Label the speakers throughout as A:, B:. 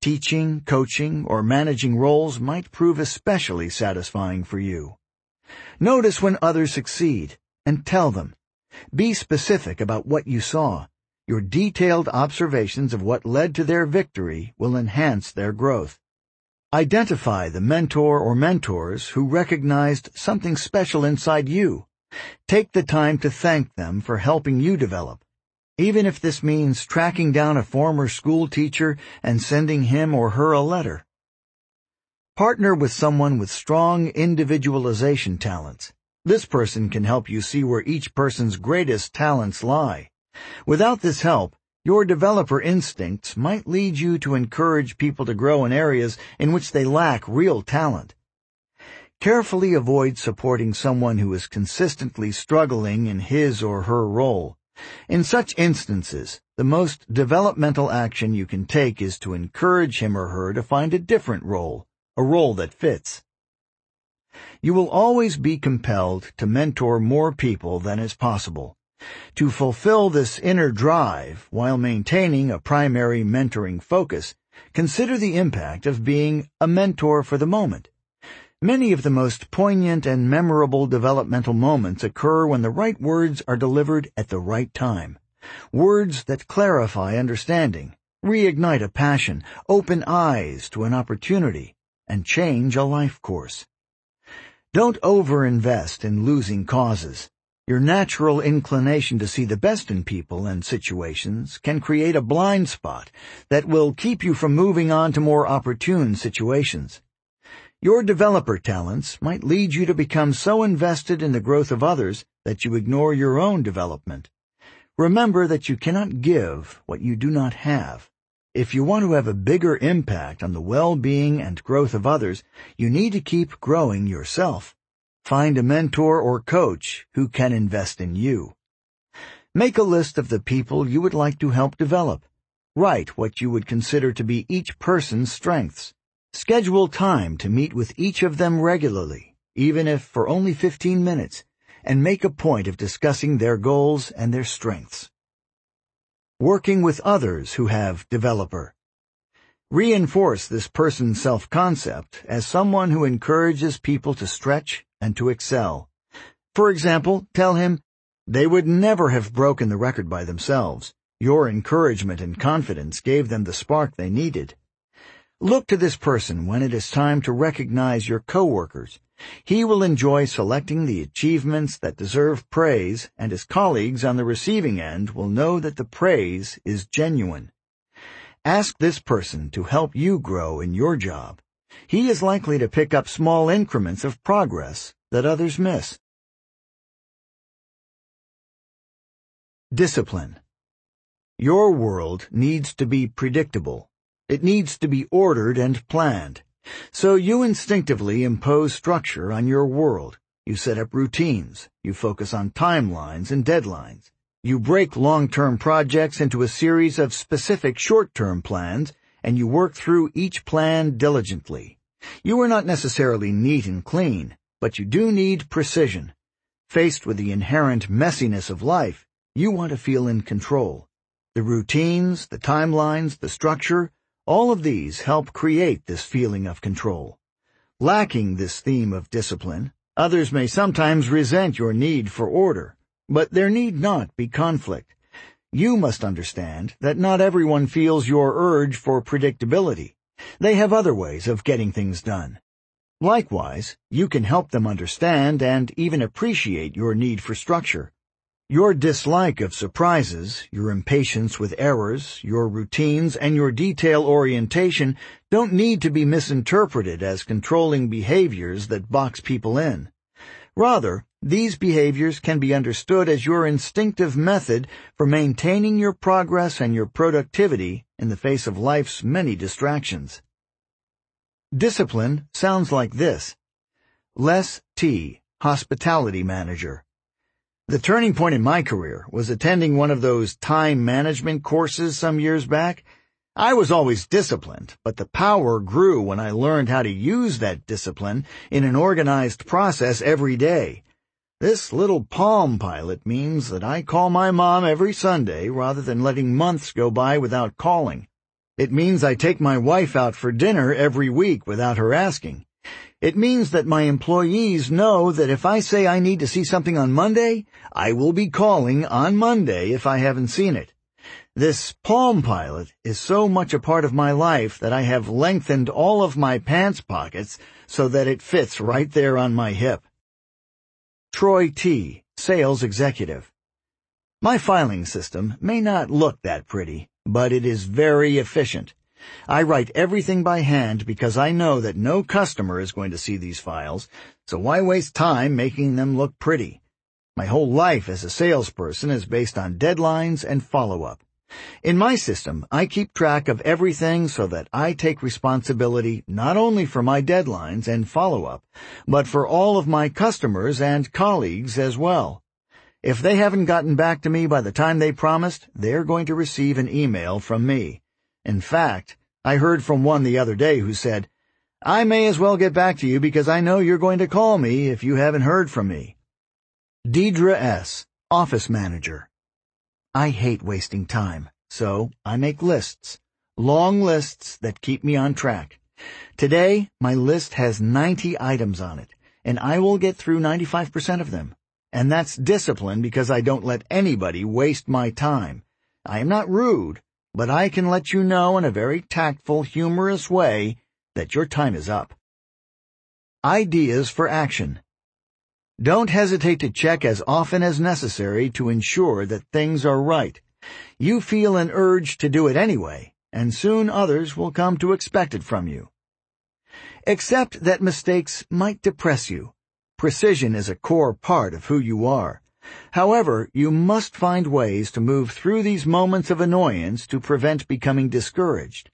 A: Teaching, coaching, or managing roles might prove especially satisfying for you. Notice when others succeed, and tell them. Be specific about what you saw. Your detailed observations of what led to their victory will enhance their growth. Identify the mentor or mentors who recognized something special inside you. Take the time to thank them for helping you develop, even if this means tracking down a former school teacher and sending him or her a letter. Partner with someone with strong individualization talents. This person can help you see where each person's greatest talents lie. Without this help, your developer instincts might lead you to encourage people to grow in areas in which they lack real talent. Carefully avoid supporting someone who is consistently struggling in his or her role. In such instances, the most developmental action you can take is to encourage him or her to find a different role, a role that fits. You will always be compelled to mentor more people than is possible. To fulfill this inner drive while maintaining a primary mentoring focus, consider the impact of being a mentor for the moment. Many of the most poignant and memorable developmental moments occur when the right words are delivered at the right time. Words that clarify understanding, reignite a passion, open eyes to an opportunity, and change a life course. Don't overinvest in losing causes. Your natural inclination to see the best in people and situations can create a blind spot that will keep you from moving on to more opportune situations. Your developer talents might lead you to become so invested in the growth of others that you ignore your own development. Remember that you cannot give what you do not have. If you want to have a bigger impact on the well-being and growth of others, you need to keep growing yourself. Find a mentor or coach who can invest in you. Make a list of the people you would like to help develop. Write what you would consider to be each person's strengths. Schedule time to meet with each of them regularly, even if for only 15 minutes, and make a point of discussing their goals and their strengths. Working with others who have developer. Reinforce this person's self-concept as someone who encourages people to stretch and to excel. For example, tell him, they would never have broken the record by themselves. Your encouragement and confidence gave them the spark they needed. Look to this person when it is time to recognize your coworkers. He will enjoy selecting the achievements that deserve praise, and his colleagues on the receiving end will know that the praise is genuine. Ask this person to help you grow in your job. He is likely to pick up small increments of progress that others miss. Discipline. Your world needs to be predictable. It needs to be ordered and planned. So you instinctively impose structure on your world. You set up routines. You focus on timelines and deadlines. You break long-term projects into a series of specific short-term plans, and you work through each plan diligently. You are not necessarily neat and clean, but you do need precision. Faced with the inherent messiness of life, you want to feel in control. The routines, the timelines, the structure, all of these help create this feeling of control. Lacking this theme of discipline, others may sometimes resent your need for order, but there need not be conflict. You must understand that not everyone feels your urge for predictability. They have other ways of getting things done. Likewise, you can help them understand and even appreciate your need for structure. Your dislike of surprises, your impatience with errors, your routines, and your detail orientation don't need to be misinterpreted as controlling behaviors that box people in. Rather, these behaviors can be understood as your instinctive method for maintaining your progress and your productivity in the face of life's many distractions. Discipline sounds like this. Les T., Hospitality Manager. The turning point in my career was attending one of those time management courses some years back. I was always disciplined, but the power grew when I learned how to use that discipline in an organized process every day. This little Palm Pilot means that I call my mom every Sunday rather than letting months go by without calling. It means I take my wife out for dinner every week without her asking. It means that my employees know that if I say I need to see something on Monday, I will be calling on Monday if I haven't seen it. This Palm Pilot is so much a part of my life that I have lengthened all of my pants pockets so that it fits right there on my hip. Troy T., Sales Executive. My filing system may not look that pretty, but it is very efficient. I write everything by hand because I know that no customer is going to see these files, so why waste time making them look pretty? My whole life as a salesperson is based on deadlines and follow-up. In my system, I keep track of everything so that I take responsibility not only for my deadlines and follow-up, but for all of my customers and colleagues as well. If they haven't gotten back to me by the time they promised, they're going to receive an email from me. In fact, I heard from one the other day who said, "I may as well get back to you because I know you're going to call me if you haven't heard from me." Deidre S., Office Manager. I hate wasting time, so I make lists. Long lists that keep me on track. Today, my list has 90 items on it, and I will get through 95% of them. And that's discipline because I don't let anybody waste my time. I am not rude, but I can let you know in a very tactful, humorous way that your time is up. Ideas for action. Don't hesitate to check as often as necessary to ensure that things are right. You feel an urge to do it anyway, and soon others will come to expect it from you. Accept that mistakes might depress you. Precision is a core part of who you are. However, you must find ways to move through these moments of annoyance to prevent becoming discouraged.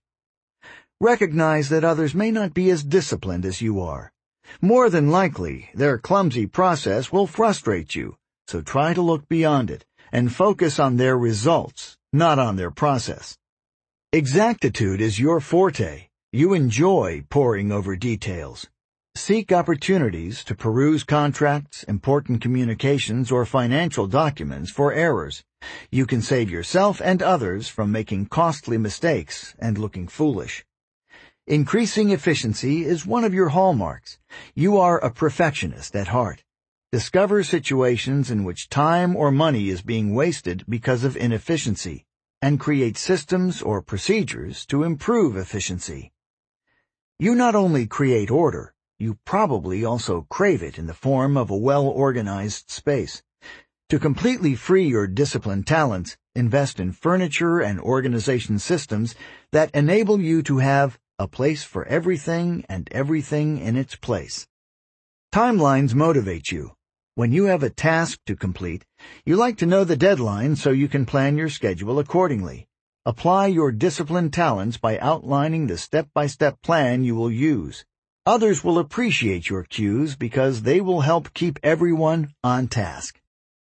A: Recognize that others may not be as disciplined as you are. More than likely, their clumsy process will frustrate you, so try to look beyond it and focus on their results, not on their process. Exactitude is your forte. You enjoy poring over details. Seek opportunities to peruse contracts, important communications, or financial documents for errors. You can save yourself and others from making costly mistakes and looking foolish. Increasing efficiency is one of your hallmarks. You are a perfectionist at heart. Discover situations in which time or money is being wasted because of inefficiency, and create systems or procedures to improve efficiency. You not only create order, you probably also crave it in the form of a well-organized space. To completely free your disciplined talents, invest in furniture and organization systems that enable you to have a place for everything and everything in its place. Timelines motivate you. When you have a task to complete, you like to know the deadline so you can plan your schedule accordingly. Apply your disciplined talents by outlining the step-by-step plan you will use. Others will appreciate your cues because they will help keep everyone on task.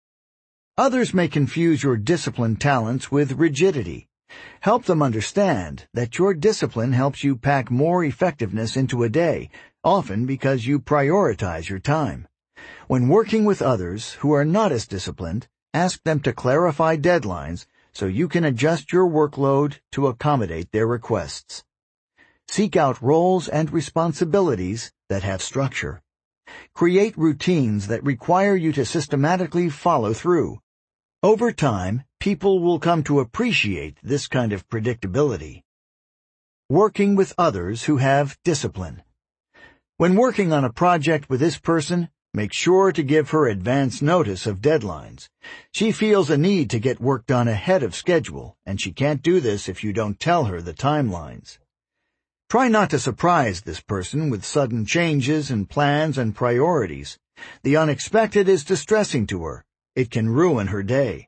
A: Others may confuse your disciplined talents with rigidity. Help them understand that your discipline helps you pack more effectiveness into a day, often because you prioritize your time. When working with others who are not as disciplined, ask them to clarify deadlines so you can adjust your workload to accommodate their requests. Seek out roles and responsibilities that have structure. Create routines that require you to systematically follow through. Over time, people will come to appreciate this kind of predictability. Working with others who have discipline. When working on a project with this person, make sure to give her advance notice of deadlines. She feels a need to get work done ahead of schedule, and she can't do this if you don't tell her the timelines. Try not to surprise this person with sudden changes in plans and priorities. The unexpected is distressing to her. It can ruin her day.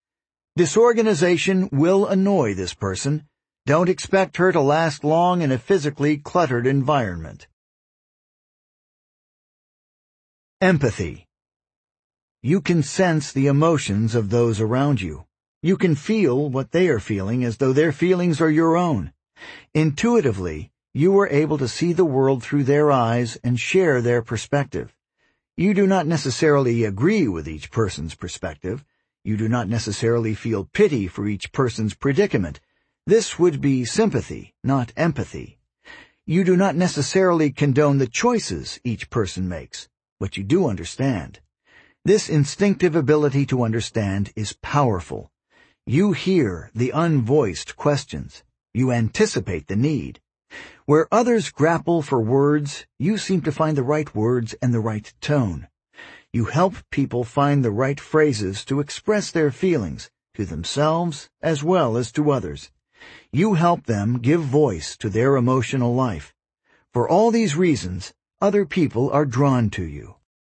A: Disorganization will annoy this person. Don't expect her to last long in a physically cluttered environment. Empathy. You can sense the emotions of those around you. You can feel what they are feeling as though their feelings are your own. Intuitively, you are able to see the world through their eyes and share their perspective. You do not necessarily agree with each person's perspective. You do not necessarily feel pity for each person's predicament, This would be sympathy, not empathy. You do not necessarily condone the choices each person makes, but you do understand. This instinctive ability to understand is powerful. You hear the unvoiced questions. You anticipate the need. Where others grapple for words, you seem to find the right words and the right tone. You help people find the right phrases to express their feelings, to themselves as well as to others. You help them give voice to their emotional life. For all these reasons, other people are drawn to you.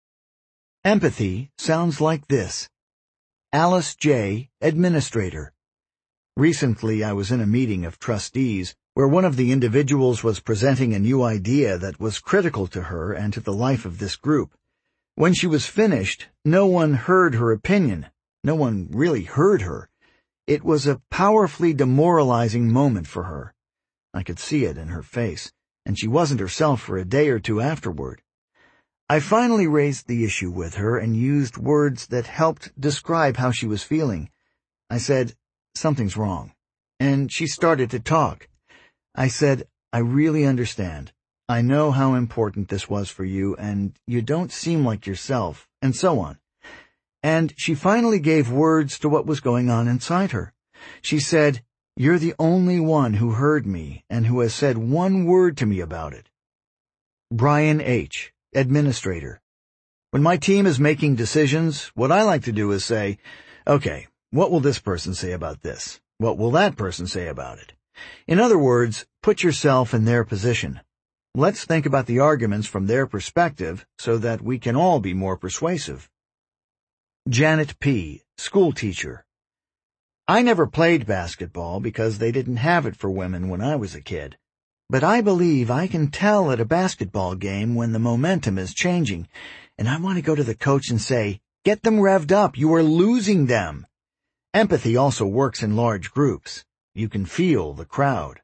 A: Empathy sounds like this. Alice J., Administrator. Recently I was in a meeting of trustees where one of the individuals was presenting a new idea that was critical to her and to the life of this group. When she was finished, no one heard her opinion. No one really heard her. It was a powerfully demoralizing moment for her. I could see it in her face, and she wasn't herself for a day or two afterward. I finally raised the issue with her and used words that helped describe how she was feeling. I said, "Something's wrong." And she started to talk. I said, "I really understand. I know how important this was for you, and you don't seem like yourself," and so on. And she finally gave words to what was going on inside her. She said, "You're the only one who heard me and who has said one word to me about it." Brian H., Administrator. When my team is making decisions, what I like to do is say, "Okay, what will this person say about this? What will that person say about it?" In other words, put yourself in their position. Let's think about the arguments from their perspective so that we can all be more persuasive. Janet P., School Teacher. I never played basketball because they didn't have it for women when I was a kid. But I believe I can tell at a basketball game when the momentum is changing, and I want to go to the coach and say, "Get them revved up, you are losing them." Empathy also works in large groups. You can feel the crowd.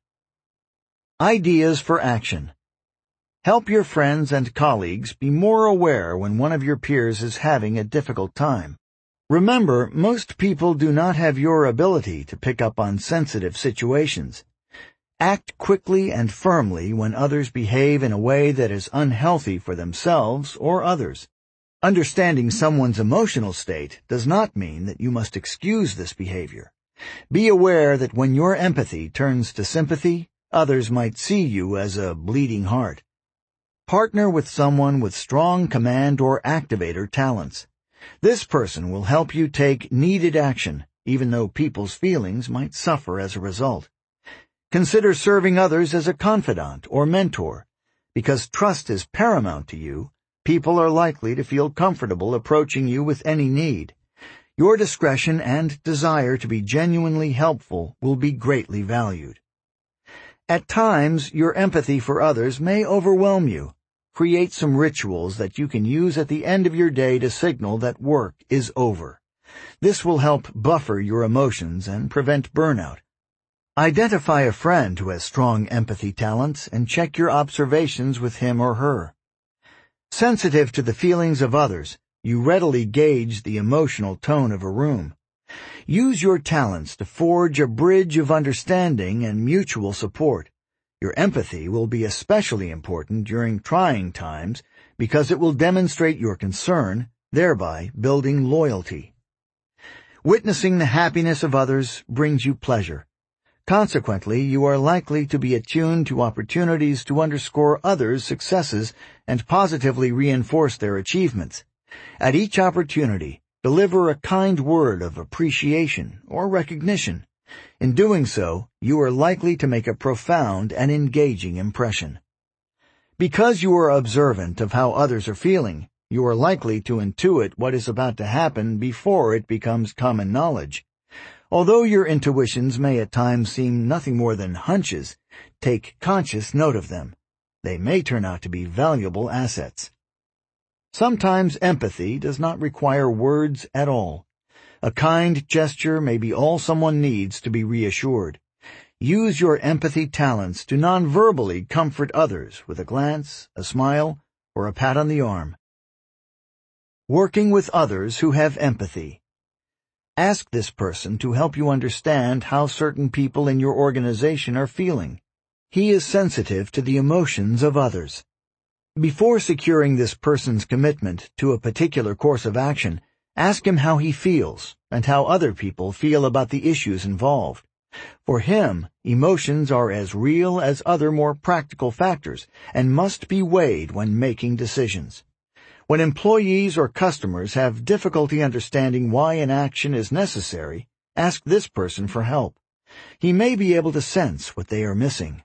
A: Ideas for action. Help your friends and colleagues be more aware when one of your peers is having a difficult time. Remember, most people do not have your ability to pick up on sensitive situations. Act quickly and firmly when others behave in a way that is unhealthy for themselves or others. Understanding someone's emotional state does not mean that you must excuse this behavior. Be aware that when your empathy turns to sympathy, others might see you as a bleeding heart. Partner with someone with strong command or activator talents. This person will help you take needed action, even though people's feelings might suffer as a result. Consider serving others as a confidant or mentor. Because trust is paramount to you, people are likely to feel comfortable approaching you with any need. Your discretion and desire to be genuinely helpful will be greatly valued. At times, your empathy for others may overwhelm you. Create some rituals that you can use at the end of your day to signal that work is over. This will help buffer your emotions and prevent burnout. Identify a friend who has strong empathy talents and check your observations with him or her. Sensitive to the feelings of others, you readily gauge the emotional tone of a room. Use your talents to forge a bridge of understanding and mutual support. Your empathy will be especially important during trying times because it will demonstrate your concern, thereby building loyalty. Witnessing the happiness of others brings you pleasure. Consequently, you are likely to be attuned to opportunities to underscore others' successes and positively reinforce their achievements. At each opportunity, deliver a kind word of appreciation or recognition. In doing so, you are likely to make a profound and engaging impression. Because you are observant of how others are feeling, you are likely to intuit what is about to happen before it becomes common knowledge. Although your intuitions may at times seem nothing more than hunches, take conscious note of them. They may turn out to be valuable assets. Sometimes empathy does not require words at all. A kind gesture may be all someone needs to be reassured. Use your empathy talents to non-verbally comfort others with a glance, a smile, or a pat on the arm. Working with others who have empathy. Ask this person to help you understand how certain people in your organization are feeling. He is sensitive to the emotions of others. Before securing this person's commitment to a particular course of action, ask him how he feels and how other people feel about the issues involved. For him, emotions are as real as other more practical factors and must be weighed when making decisions. When employees or customers have difficulty understanding why an action is necessary, ask this person for help. He may be able to sense what they are missing.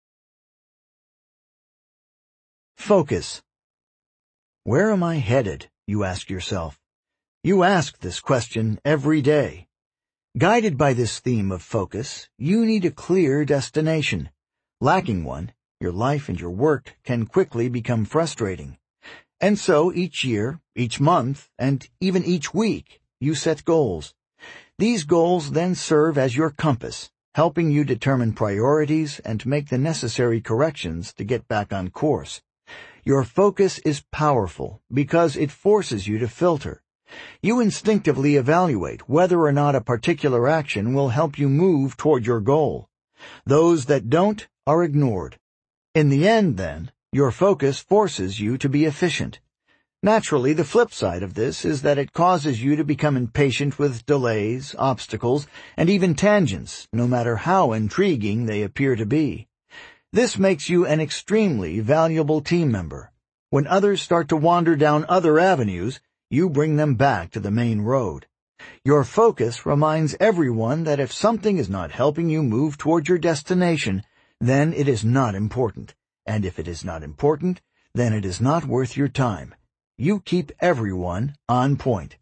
A: Focus. Where am I headed? You ask yourself. You ask this question every day. Guided by this theme of focus, you need a clear destination. Lacking one, your life and your work can quickly become frustrating. And so each year, each month, and even each week, you set goals. These goals then serve as your compass, helping you determine priorities and make the necessary corrections to get back on course. Your focus is powerful because it forces you to filter. You instinctively evaluate whether or not a particular action will help you move toward your goal. Those that don't are ignored. In the end, then, your focus forces you to be efficient. Naturally, the flip side of this is that it causes you to become impatient with delays, obstacles, and even tangents, no matter how intriguing they appear to be. This makes you an extremely valuable team member. When others start to wander down other avenues, you bring them back to the main road. Your focus reminds everyone that if something is not helping you move toward your destination, then it is not important. And if it is not important, then it is not worth your time. You keep everyone on point.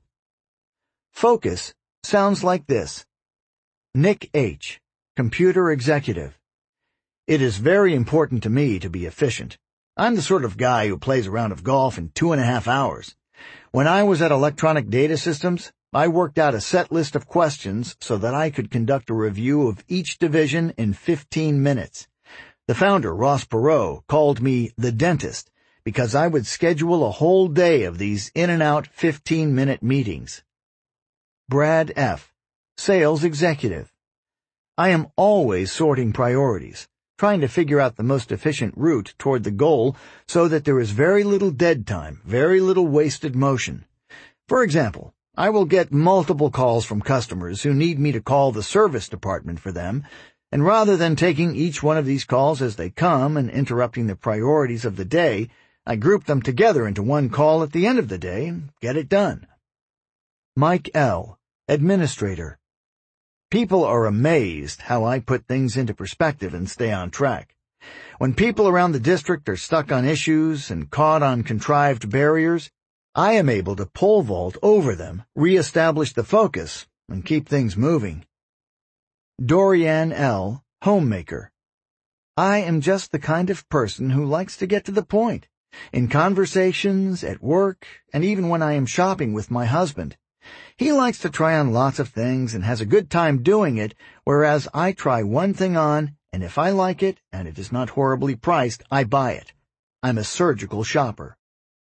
A: Focus sounds like this. Nick H., Computer Executive. It is very important to me to be efficient. I'm the sort of guy who plays a round of golf in 2.5 hours. When I was at Electronic Data Systems, I worked out a set list of questions so that I could conduct a review of each division in 15 minutes. The founder, Ross Perot, called me the dentist because I would schedule a whole day of these in-and-out 15-minute meetings. Brad F., Sales Executive. I am always sorting priorities, trying to figure out the most efficient route toward the goal so that there is very little dead time, very little wasted motion. For example, I will get multiple calls from customers who need me to call the service department for them, and rather than taking each one of these calls as they come and interrupting the priorities of the day, I group them together into one call at the end of the day and get it done. Mike L., Administrator. People are amazed how I put things into perspective and stay on track. When people around the district are stuck on issues and caught on contrived barriers, I am able to pole vault over them, re-establish the focus, and keep things moving. Dorianne L., Homemaker. I am just the kind of person who likes to get to the point, in conversations, at work, and even when I am shopping with my husband. He likes to try on lots of things and has a good time doing it, whereas I try one thing on, and if I like it and it is not horribly priced, I buy it. I'm a surgical shopper.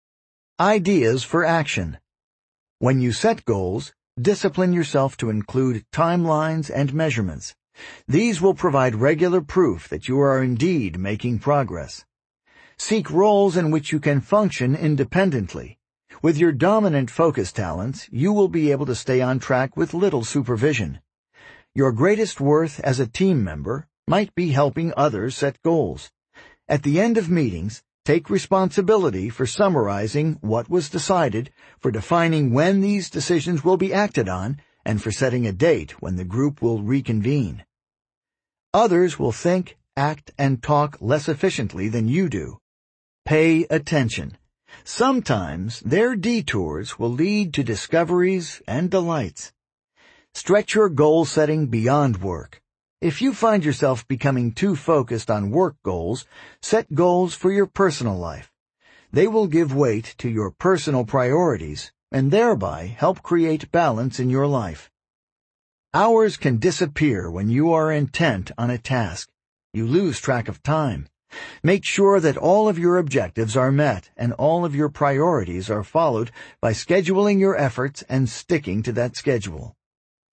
A: Ideas for action. When you set goals, discipline yourself to include timelines and measurements. These will provide regular proof that you are indeed making progress. Seek roles in which you can function independently. With your dominant focus talents, you will be able to stay on track with little supervision. Your greatest worth as a team member might be helping others set goals. At the end of meetings, take responsibility for summarizing what was decided, for defining when these decisions will be acted on, and for setting a date when the group will reconvene. Others will think, act, and talk less efficiently than you do. Pay attention. Sometimes their detours will lead to discoveries and delights. Stretch your goal setting beyond work. If you find yourself becoming too focused on work goals, set goals for your personal life. They will give weight to your personal priorities and thereby help create balance in your life. Hours can disappear when you are intent on a task. You lose track of time. Make sure that all of your objectives are met and all of your priorities are followed by scheduling your efforts and sticking to that schedule.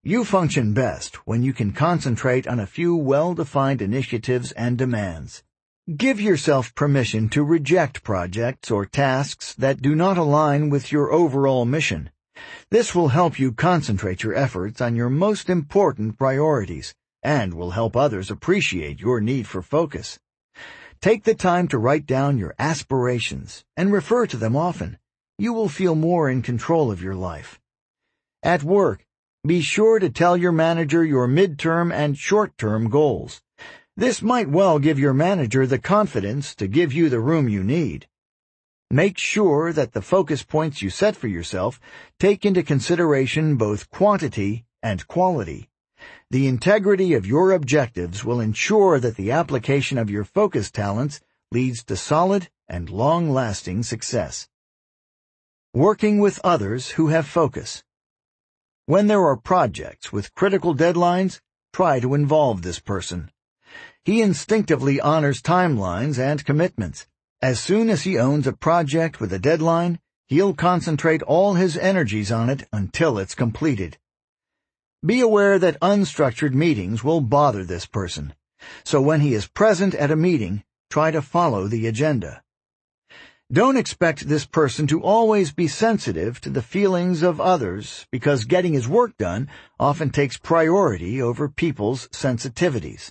A: You function best when you can concentrate on a few well-defined initiatives and demands. Give yourself permission to reject projects or tasks that do not align with your overall mission. This will help you concentrate your efforts on your most important priorities and will help others appreciate your need for focus. Take the time to write down your aspirations and refer to them often. You will feel more in control of your life. At work, be sure to tell your manager your midterm and short-term goals. This might well give your manager the confidence to give you the room you need. Make sure that the focus points you set for yourself take into consideration both quantity and quality. The integrity of your objectives will ensure that the application of your focus talents leads to solid and long-lasting success. Working with others who have focus. When there are projects with critical deadlines, try to involve this person. He instinctively honors timelines and commitments. As soon as he owns a project with a deadline, he'll concentrate all his energies on it until it's completed. Be aware that unstructured meetings will bother this person, so when he is present at a meeting, try to follow the agenda. Don't expect this person to always be sensitive to the feelings of others because getting his work done often takes priority over people's sensitivities.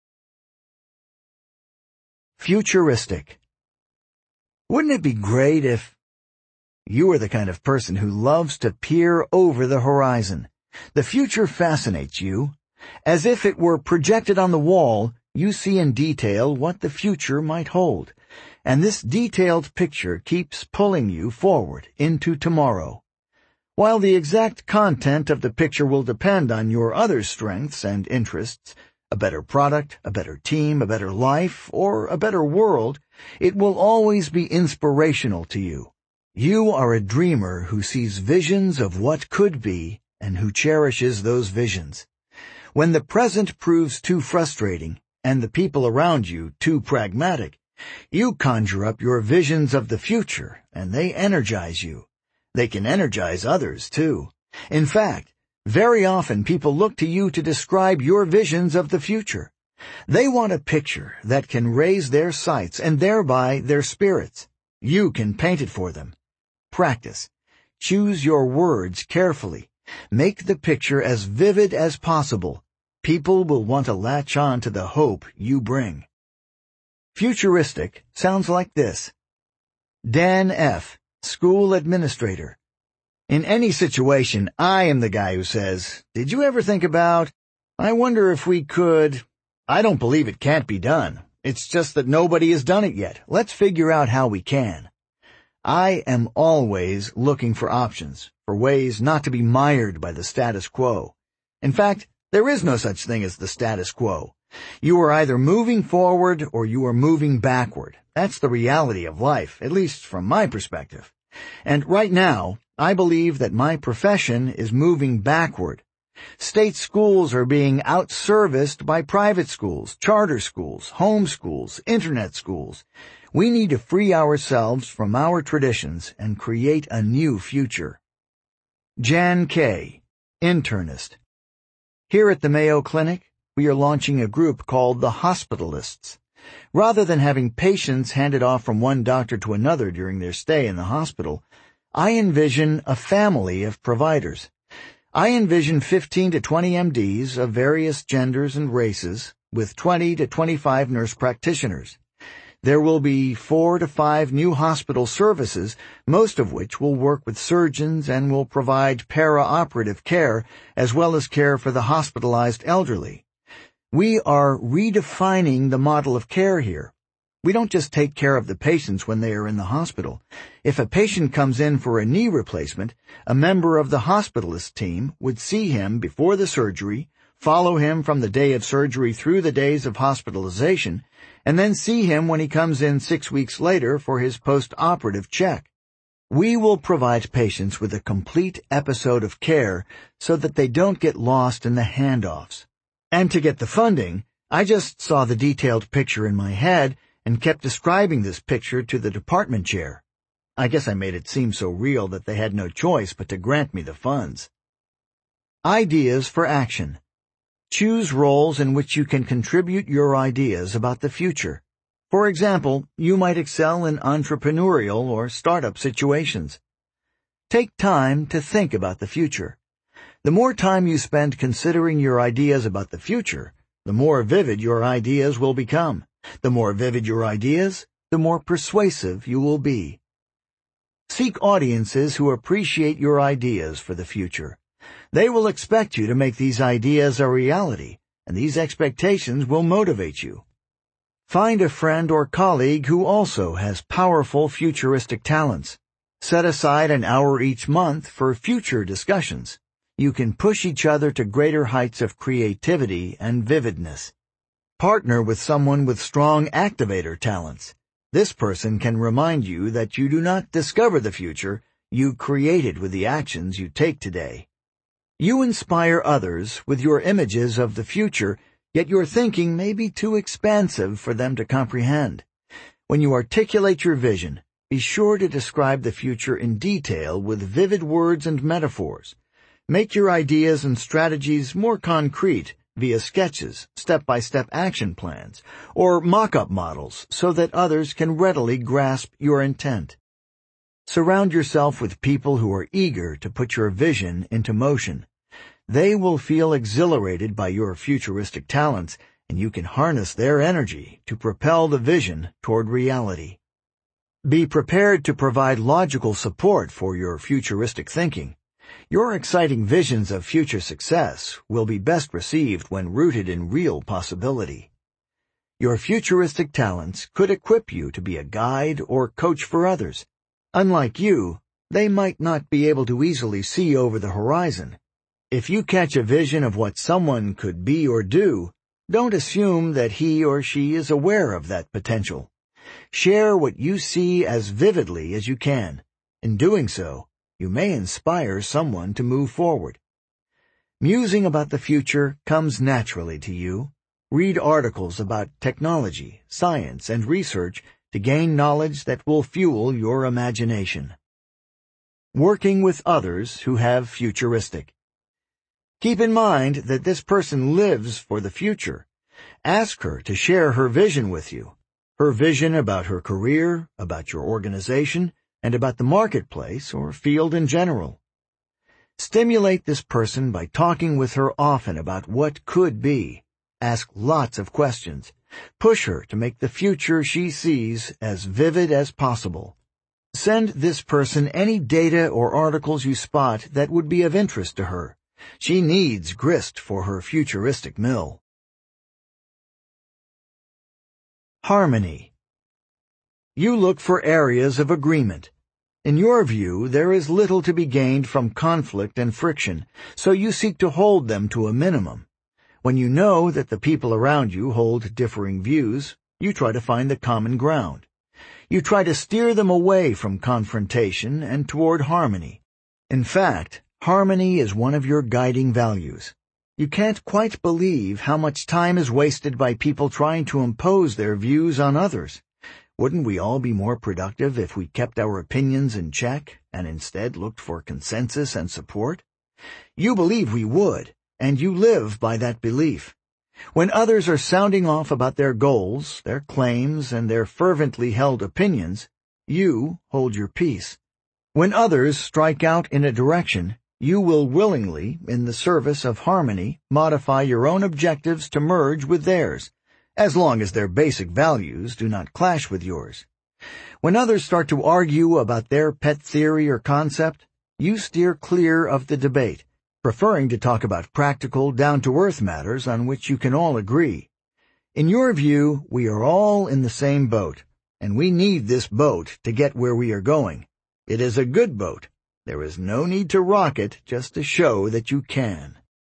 A: Futuristic. Wouldn't it be great if you were the kind of person who loves to peer over the horizon? The future fascinates you. As if it were projected on the wall, you see in detail what the future might hold. And this detailed picture keeps pulling you forward into tomorrow. While the exact content of the picture will depend on your other strengths and interests, a better product, a better team, a better life, or a better world, it will always be inspirational to you. You are a dreamer who sees visions of what could be and who cherishes those visions. When the present proves too frustrating and the people around you too pragmatic, you conjure up your visions of the future, and they energize you. They can energize others, too. In fact, very often people look to you to describe your visions of the future. They want a picture that can raise their sights and thereby their spirits. You can paint it for them. Practice. Choose your words carefully. Make the picture as vivid as possible. People will want to latch on to the hope you bring. Futuristic sounds like this. Dan F., School Administrator. In any situation, I am the guy who says, "Did you ever think about, I wonder if we could, I don't believe it can't be done. It's just that nobody has done it yet. Let's figure out how we can." I am always looking for options, for ways not to be mired by the status quo. In fact, there is no such thing as the status quo. You are either moving forward or you are moving backward. That's the reality of life, at least from my perspective. And right now, I believe that my profession is moving backward. State schools are being outserviced by private schools, charter schools, home schools, internet schools. We need to free ourselves from our traditions and create a new future. Jan K., internist. Here at the Mayo Clinic, we are launching a group called the Hospitalists. Rather than having patients handed off from one doctor to another during their stay in the hospital, I envision a family of providers. I envision 15 to 20 MDs of various genders and races, with 20 to 25 nurse practitioners. There will be 4 to 5 new hospital services, most of which will work with surgeons and will provide para-operative care as well as care for the hospitalized elderly. We are redefining the model of care here. We don't just take care of the patients when they are in the hospital. If a patient comes in for a knee replacement, a member of the hospitalist team would see him before the surgery, follow him from the day of surgery through the days of hospitalization, and then see him when he comes in 6 weeks later for his post-operative check. We will provide patients with a complete episode of care so that they don't get lost in the handoffs. And to get the funding, I just saw the detailed picture in my head and kept describing this picture to the department chair. I guess I made it seem so real that they had no choice but to grant me the funds. Ideas for action. Choose roles in which you can contribute your ideas about the future. For example, you might excel in entrepreneurial or startup situations. Take time to think about the future. The more time you spend considering your ideas about the future, the more vivid your ideas will become. The more vivid your ideas, the more persuasive you will be. Seek audiences who appreciate your ideas for the future. They will expect you to make these ideas a reality, and these expectations will motivate you. Find a friend or colleague who also has powerful futuristic talents. Set aside an hour each month for future discussions. You can push each other to greater heights of creativity and vividness. Partner with someone with strong activator talents. This person can remind you that you do not discover the future, you create it with the actions you take today. You inspire others with your images of the future, yet your thinking may be too expansive for them to comprehend. When you articulate your vision, be sure to describe the future in detail with vivid words and metaphors. Make your ideas and strategies more concrete via sketches, step-by-step action plans, or mock-up models so that others can readily grasp your intent. Surround yourself with people who are eager to put your vision into motion. They will feel exhilarated by your futuristic talents, and you can harness their energy to propel the vision toward reality. Be prepared to provide logical support for your futuristic thinking. Your exciting visions of future success will be best received when rooted in real possibility. Your futuristic talents could equip you to be a guide or coach for others. Unlike you, they might not be able to easily see over the horizon. If you catch a vision of what someone could be or do, don't assume that he or she is aware of that potential. Share what you see as vividly as you can. In doing so, you may inspire someone to move forward. Musing about the future comes naturally to you. Read articles about technology, science, and research to gain knowledge that will fuel your imagination. Working with others who have futuristic. Keep in mind that this person lives for the future. Ask her to share her vision with you. Her vision about her career, about your organization, and about the marketplace or field in general. Stimulate this person by talking with her often about what could be. Ask lots of questions. Push her to make the future she sees as vivid as possible. Send this person any data or articles you spot that would be of interest to her. She needs grist for her futuristic mill. Harmony. You look for areas of agreement. In your view, there is little to be gained from conflict and friction, so you seek to hold them to a minimum. When you know that the people around you hold differing views, you try to find the common ground. You try to steer them away from confrontation and toward harmony. In fact, harmony is one of your guiding values. You can't quite believe how much time is wasted by people trying to impose their views on others. Wouldn't we all be more productive if we kept our opinions in check and instead looked for consensus and support? You believe we would, and you live by that belief. When others are sounding off about their goals, their claims, and their fervently held opinions, you hold your peace. When others strike out in a direction, you will willingly, in the service of harmony, modify your own objectives to merge with theirs, as long as their basic values do not clash with yours. When others start to argue about their pet theory or concept, you steer clear of the debate, preferring to talk about practical, down-to-earth matters on which you can all agree. In your view, we are all in the same boat, and we need this boat to get where we are going. It is a good boat. There is no need to rock it just to show that you can.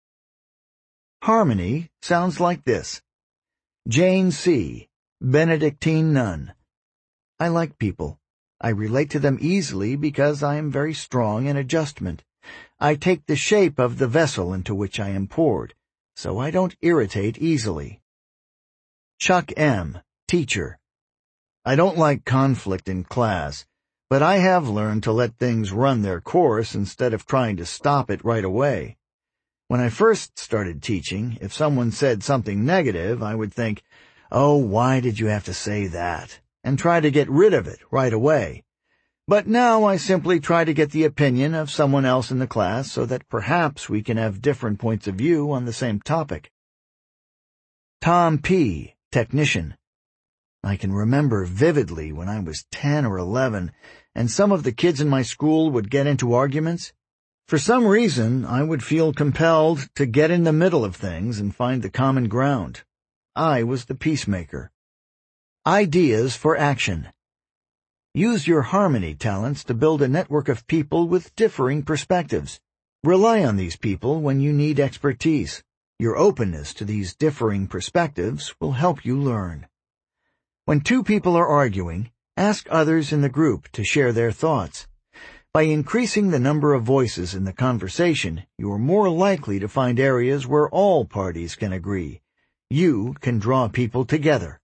A: Harmony sounds like this. Jane C., Benedictine nun. I like people. I relate to them easily because I am very strong in adjustment. I take the shape of the vessel into which I am poured, so I don't irritate easily. Chuck M., teacher. I don't like conflict in class, but I have learned to let things run their course instead of trying to stop it right away. When I first started teaching, if someone said something negative, I would think, "Oh, why did you have to say that?" and try to get rid of it right away. But now I simply try to get the opinion of someone else in the class so that perhaps we can have different points of view on the same topic. Tom P., technician. I can remember vividly when I was 10 or 11, and some of the kids in my school would get into arguments. For some reason, I would feel compelled to get in the middle of things and find the common ground. I was the peacemaker. Ideas for action. Use your harmony talents to build a network of people with differing perspectives. Rely on these people when you need expertise. Your openness to these differing perspectives will help you learn. When two people are arguing, ask others in the group to share their thoughts. By increasing the number of voices in the conversation, you are more likely to find areas where all parties can agree. You can draw people together.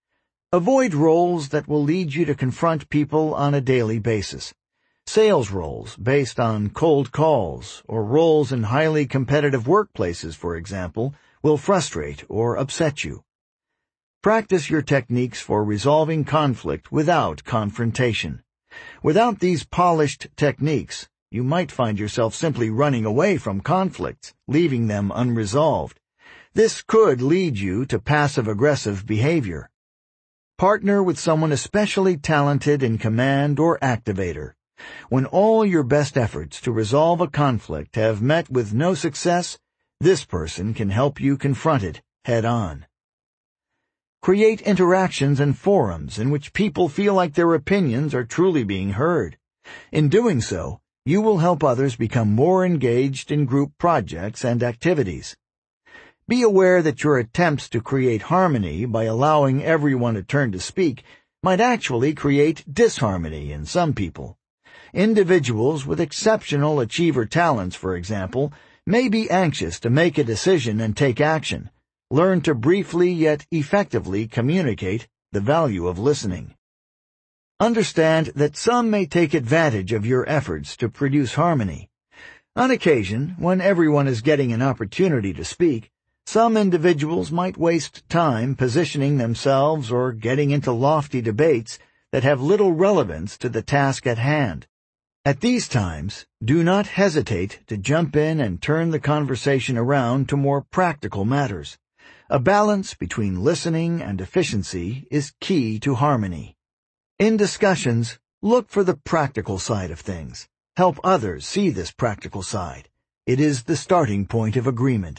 A: Avoid roles that will lead you to confront people on a daily basis. Sales roles based on cold calls, or roles in highly competitive workplaces, for example, will frustrate or upset you. Practice your techniques for resolving conflict without confrontation. Without these polished techniques, you might find yourself simply running away from conflicts, leaving them unresolved. This could lead you to passive-aggressive behavior. Partner with someone especially talented in command or activator. When all your best efforts to resolve a conflict have met with no success, this person can help you confront it head-on. Create interactions and forums in which people feel like their opinions are truly being heard. In doing so, you will help others become more engaged in group projects and activities. Be aware that your attempts to create harmony by allowing everyone a turn to speak might actually create disharmony in some people. Individuals with exceptional achiever talents, for example, may be anxious to make a decision and take action. Learn to briefly yet effectively communicate the value of listening. Understand that some may take advantage of your efforts to produce harmony. On occasion, when everyone is getting an opportunity to speak, some individuals might waste time positioning themselves or getting into lofty debates that have little relevance to the task at hand. At these times, do not hesitate to jump in and turn the conversation around to more practical matters. A balance between listening and efficiency is key to harmony. In discussions, look for the practical side of things. Help others see this practical side. It is the starting point of agreement.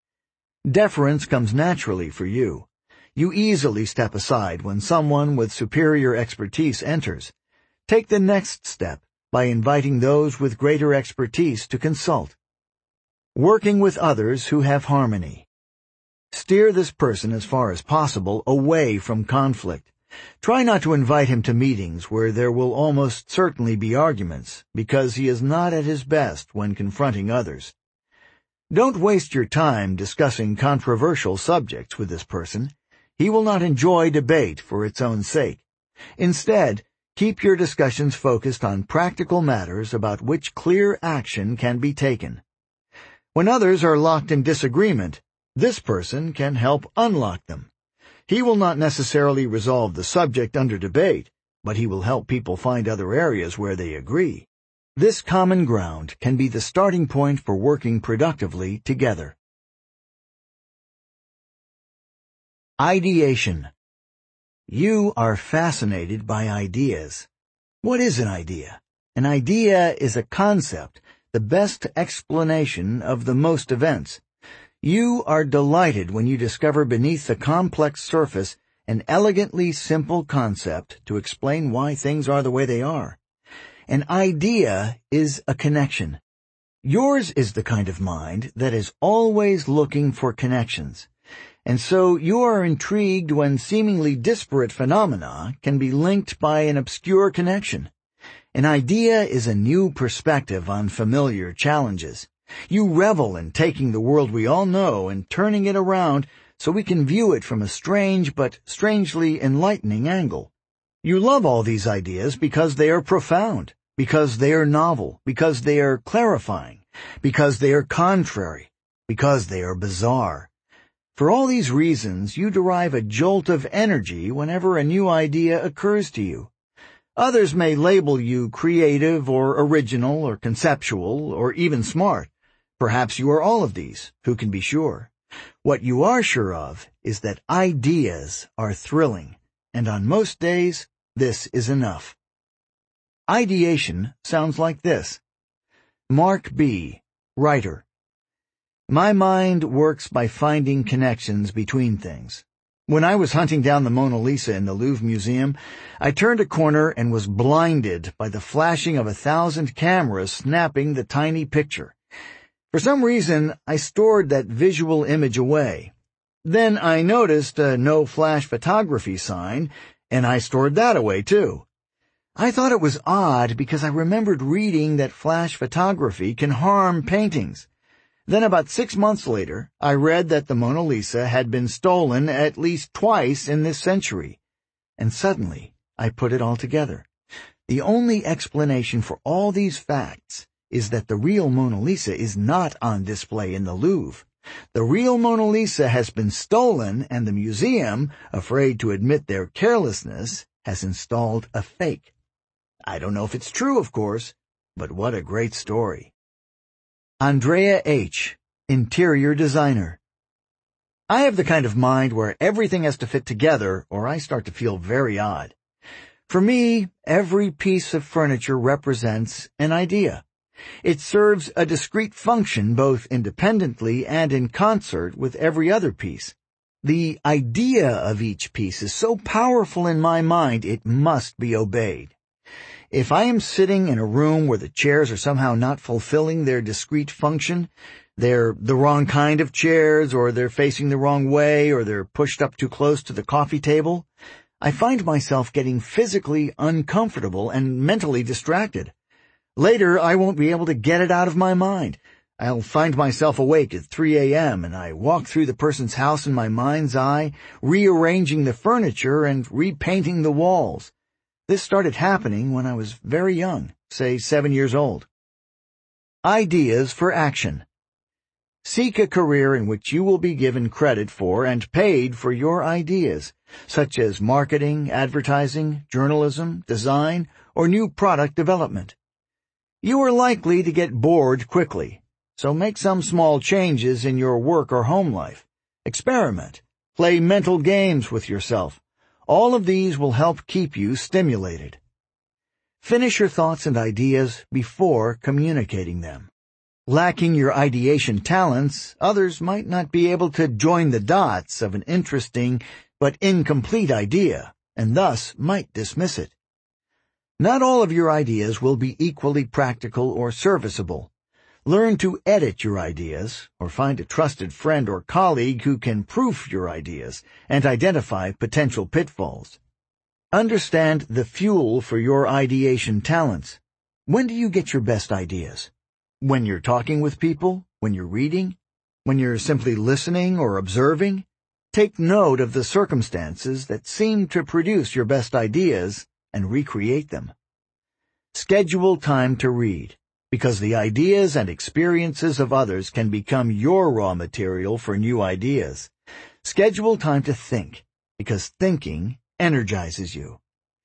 A: Deference comes naturally for you. You easily step aside when someone with superior expertise enters. Take the next step by inviting those with greater expertise to consult. Working with others who have harmony. Steer this person as far as possible away from conflict. Try not to invite him to meetings where there will almost certainly be arguments, because he is not at his best when confronting others. Don't waste your time discussing controversial subjects with this person. He will not enjoy debate for its own sake. Instead, keep your discussions focused on practical matters about which clear action can be taken. When others are locked in disagreement, this person can help unlock them. He will not necessarily resolve the subject under debate, but he will help people find other areas where they agree. This common ground can be the starting point for working productively together. Ideation. You are fascinated by ideas. What is an idea? An idea is a concept, the best explanation of the most events. You are delighted when you discover beneath the complex surface an elegantly simple concept to explain why things are the way they are. An idea is a connection. Yours is the kind of mind that is always looking for connections, and so you are intrigued when seemingly disparate phenomena can be linked by an obscure connection. An idea is a new perspective on familiar challenges. You revel in taking the world we all know and turning it around so we can view it from a strange but strangely enlightening angle. You love all these ideas because they are profound, because they are novel, because they are clarifying, because they are contrary, because they are bizarre. For all these reasons, you derive a jolt of energy whenever a new idea occurs to you. Others may label you creative or original or conceptual or even smart. Perhaps you are all of these, who can be sure? What you are sure of is that ideas are thrilling, and on most days, this is enough. Ideation sounds like this. Mark B., writer. My mind works by finding connections between things. When I was hunting down the Mona Lisa in the Louvre Museum, I turned a corner and was blinded by the flashing of 1,000 cameras snapping the tiny picture. For some reason, I stored that visual image away. Then I noticed a no flash photography sign, and I stored that away too. I thought it was odd because I remembered reading that flash photography can harm paintings. Then about 6 months later, I read that the Mona Lisa had been stolen at least twice in this century. And suddenly, I put it all together. The only explanation for all these facts is that the real Mona Lisa is not on display in the Louvre. The real Mona Lisa has been stolen, and the museum, afraid to admit their carelessness, has installed a fake. I don't know if it's true, of course, but what a great story. Andrea H., interior designer. I have the kind of mind where everything has to fit together or I start to feel very odd. For me, every piece of furniture represents an idea. It serves a discrete function both independently and in concert with every other piece. The idea of each piece is so powerful in my mind it must be obeyed. If I am sitting in a room where the chairs are somehow not fulfilling their discrete function, they're the wrong kind of chairs, or they're facing the wrong way, or they're pushed up too close to the coffee table, I find myself getting physically uncomfortable and mentally distracted. Later, I won't be able to get it out of my mind. I'll find myself awake at 3 a.m. and I walk through the person's house in my mind's eye, rearranging the furniture and repainting the walls. This started happening when I was very young, say 7 years old. Ideas for action. Seek a career in which you will be given credit for and paid for your ideas, such as marketing, advertising, journalism, design, or new product development. You are likely to get bored quickly, so make some small changes in your work or home life. Experiment. Play mental games with yourself. All of these will help keep you stimulated. Finish your thoughts and ideas before communicating them. Lacking your ideation talents, others might not be able to join the dots of an interesting but incomplete idea, and thus might dismiss it. Not all of your ideas will be equally practical or serviceable. Learn to edit your ideas, or find a trusted friend or colleague who can proof your ideas and identify potential pitfalls. Understand the fuel for your ideation talents. When do you get your best ideas? When you're talking with people? When you're reading? When you're simply listening or observing? Take note of the circumstances that seem to produce your best ideas and recreate them. Schedule time to read, because the ideas and experiences of others can become your raw material for new ideas. Schedule time to think, because thinking energizes you.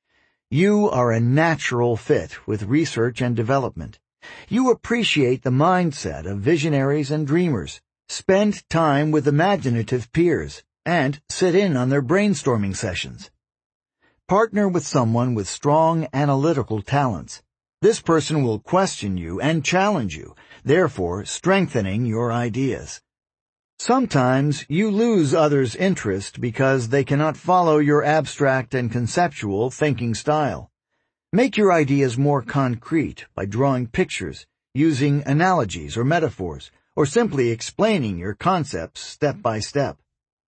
A: You are a natural fit with research and development. You appreciate the mindset of visionaries and dreamers. Spend time with imaginative peers, and sit in on their brainstorming sessions. Partner with someone with strong analytical talents. This person will question you and challenge you, therefore strengthening your ideas. Sometimes you lose others' interest because they cannot follow your abstract and conceptual thinking style. Make your ideas more concrete by drawing pictures, using analogies or metaphors, or simply explaining your concepts step by step.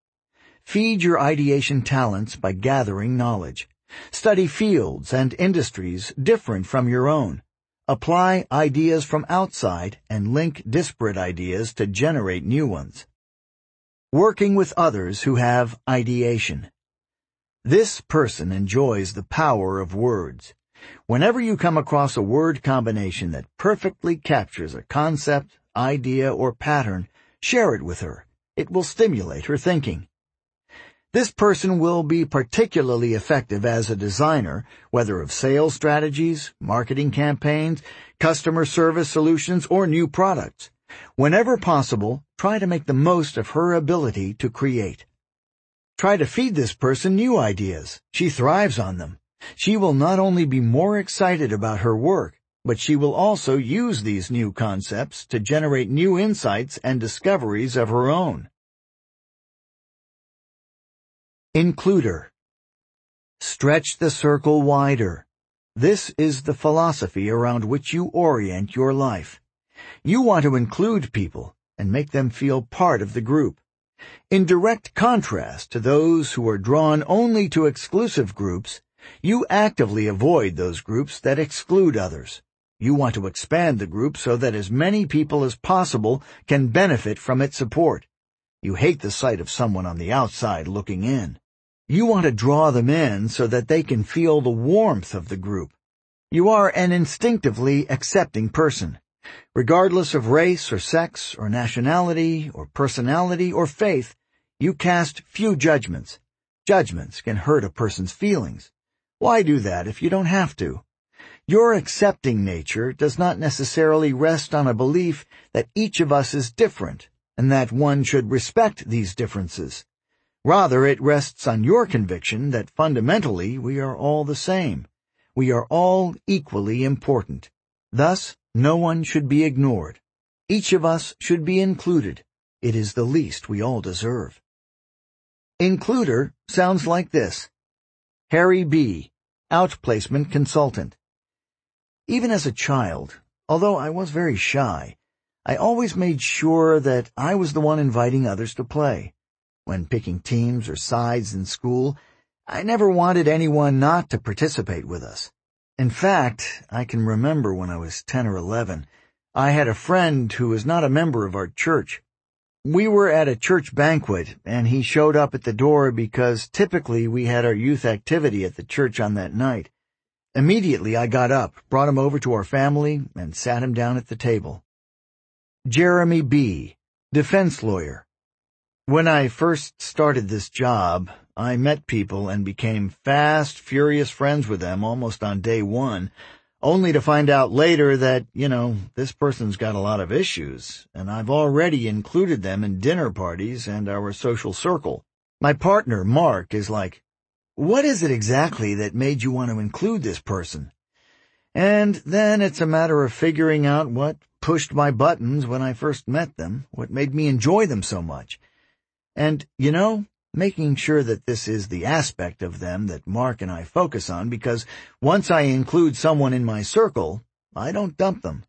A: Feed your ideation talents by gathering knowledge. Study fields and industries different from your own. Apply ideas from outside and link disparate ideas to generate new ones. Working with others who have ideation. This person enjoys the power of words. Whenever you come across a word combination that perfectly captures a concept, idea, or pattern, Share it with her. It will stimulate her thinking. This person will be particularly effective as a designer, whether of sales strategies, marketing campaigns, customer service solutions, or new products. Whenever possible, try to make the most of her ability to create. Try to feed this person new ideas. She thrives on them. She will not only be more excited about her work, but she will also use these new concepts to generate new insights and discoveries of her own. Includer. Stretch the circle wider. This is the philosophy around which you orient your life. You want to include people and make them feel part of the group. In direct contrast to those who are drawn only to exclusive groups, you actively avoid those groups that exclude others. You want to expand the group so that as many people as possible can benefit from its support. You hate the sight of someone on the outside looking in. You want to draw them in so that they can feel the warmth of the group. You are an instinctively accepting person. Regardless of race or sex or nationality or personality or faith, you cast few judgments. Judgments can hurt a person's feelings. Why do that if you don't have to? Your accepting nature does not necessarily rest on a belief that each of us is different and that one should respect these differences. Rather, it rests on your conviction that fundamentally we are all the same. We are all equally important. Thus, no one should be ignored. Each of us should be included. It is the least we all deserve. Includer sounds like this. Harry B., Outplacement Consultant. Even as a child, although I was very shy, I always made sure that I was the one inviting others to play. When picking teams or sides in school, I never wanted anyone not to participate with us. In fact, I can remember when I was 10 or 11, I had a friend who was not a member of our church. We were at a church banquet, and he showed up at the door because typically we had our youth activity at the church on that night. Immediately I got up, brought him over to our family, and sat him down at the table. Jeremy B., Defense Lawyer. When I first started this job, I met people and became fast, furious friends with them almost on day one, only to find out later that, this person's got a lot of issues, and I've already included them in dinner parties and our social circle. My partner, Mark, is like, "What is it exactly that made you want to include this person?" And then it's a matter of figuring out what pushed my buttons when I first met them, what made me enjoy them so much. And, making sure that this is the aspect of them that Mark and I focus on, because once I include someone in my circle, I don't dump them.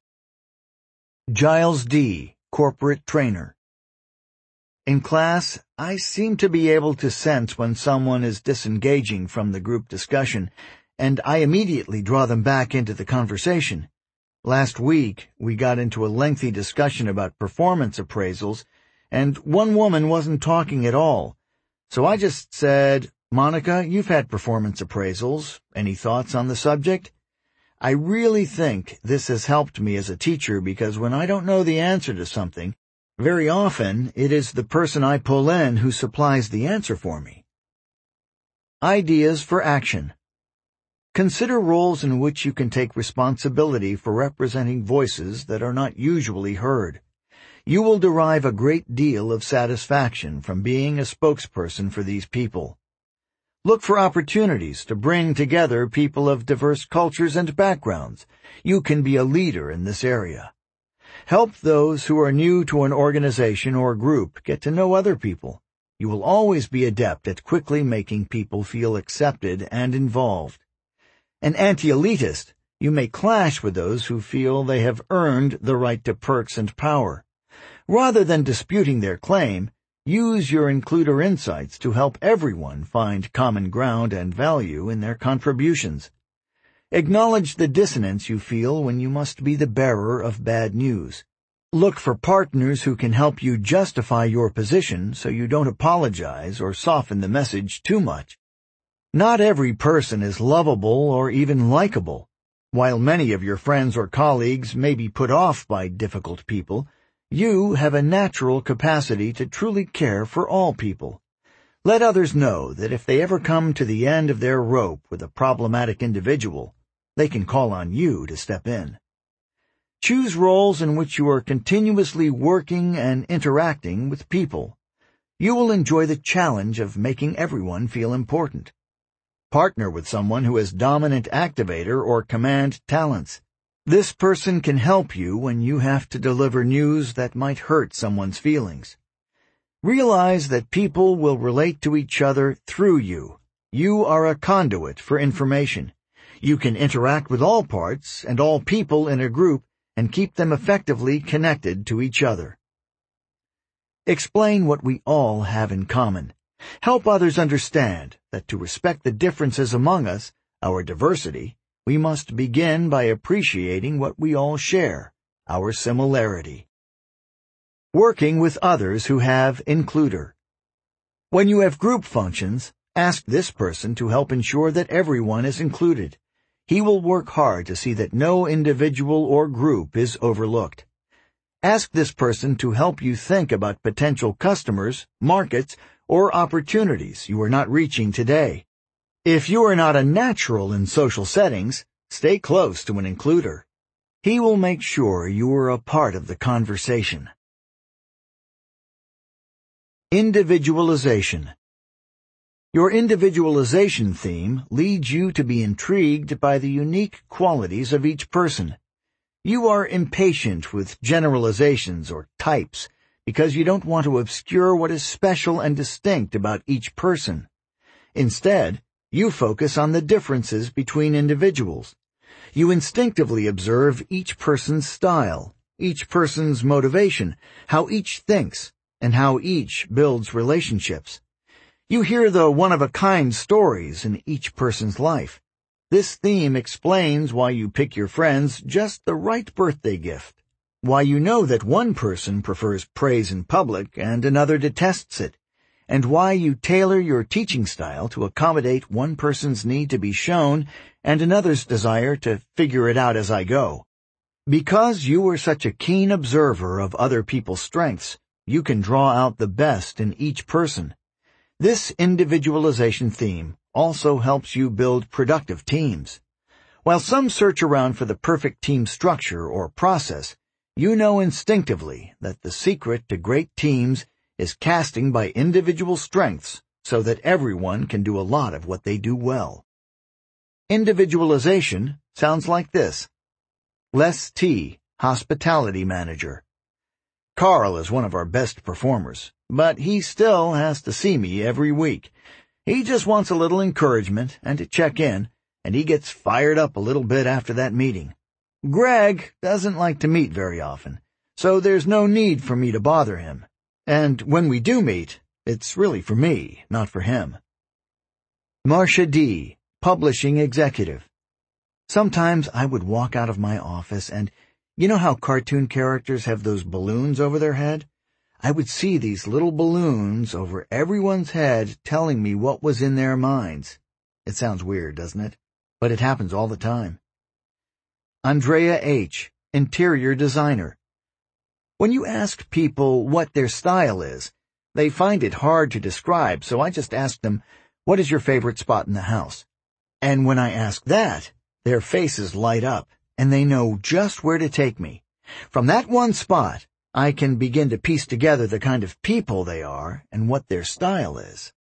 A: Giles D., Corporate Trainer. In class, I seem to be able to sense when someone is disengaging from the group discussion, and I immediately draw them back into the conversation. Last week, we got into a lengthy discussion about performance appraisals, and one woman wasn't talking at all. So I just said, "Monica, you've had performance appraisals. Any thoughts on the subject?" I really think this has helped me as a teacher because when I don't know the answer to something, very often it is the person I pull in who supplies the answer for me. Ideas for action. Consider roles in which you can take responsibility for representing voices that are not usually heard. You will derive a great deal of satisfaction from being a spokesperson for these people. Look for opportunities to bring together people of diverse cultures and backgrounds. You can be a leader in this area. Help those who are new to an organization or group get to know other people. You will always be adept at quickly making people feel accepted and involved. An anti-elitist, you may clash with those who feel they have earned the right to perks and power. Rather than disputing their claim, use your includer insights to help everyone find common ground and value in their contributions. Acknowledge the dissonance you feel when you must be the bearer of bad news. Look for partners who can help you justify your position so you don't apologize or soften the message too much. Not every person is lovable or even likable. While many of your friends or colleagues may be put off by difficult people, You have a natural capacity to truly care for all people. Let others know that if they ever come to the end of their rope with a problematic individual, they can call on you to step in. Choose roles in which you are continuously working and interacting with people. You will enjoy the challenge of making everyone feel important. Partner with someone who has dominant activator or command talents. This person can help you when you have to deliver news that might hurt someone's feelings. Realize that people will relate to each other through you. You are a conduit for information. You can interact with all parts and all people in a group and keep them effectively connected to each other. Explain what we all have in common. Help others understand that to respect the differences among us, our diversity, we must begin by appreciating what we all share, our similarity. Working with others who have includer. When you have group functions, ask this person to help ensure that everyone is included. He will work hard to see that no individual or group is overlooked. Ask this person to help you think about potential customers, markets, or opportunities you are not reaching today. If you are not a natural in social settings, stay close to an includer. He will make sure you are a part of the conversation. Individualization. Your individualization theme leads you to be intrigued by the unique qualities of each person. You are impatient with generalizations or types because you don't want to obscure what is special and distinct about each person. Instead, you focus on the differences between individuals. You instinctively observe each person's style, each person's motivation, how each thinks, and how each builds relationships. You hear the one-of-a-kind stories in each person's life. This theme explains why you pick your friends just the right birthday gift, why you know that one person prefers praise in public and another detests it, and why you tailor your teaching style to accommodate one person's need to be shown and another's desire to figure it out as I go. Because you are such a keen observer of other people's strengths, you can draw out the best in each person. This individualization theme also helps you build productive teams. While some search around for the perfect team structure or process, you know instinctively that the secret to great teams is casting by individual strengths so that everyone can do a lot of what they do well. Individualization sounds like this. Les T., Hospitality Manager. Carl is one of our best performers, but he still has to see me every week. He just wants a little encouragement and to check in, and he gets fired up a little bit after that meeting. Greg doesn't like to meet very often, so there's no need for me to bother him. And when we do meet, it's really for me, not for him. Marcia D., Publishing Executive. Sometimes I would walk out of my office and, you know how cartoon characters have those balloons over their head? I would see these little balloons over everyone's head telling me what was in their minds. It sounds weird, doesn't it? But it happens all the time. Andrea H., Interior Designer. When you ask people what their style is, they find it hard to describe, so I just ask them, what is your favorite spot in the house? And when I ask that, their faces light up, and they know just where to take me. From that one spot, I can begin to piece together the kind of people they are and what their style is.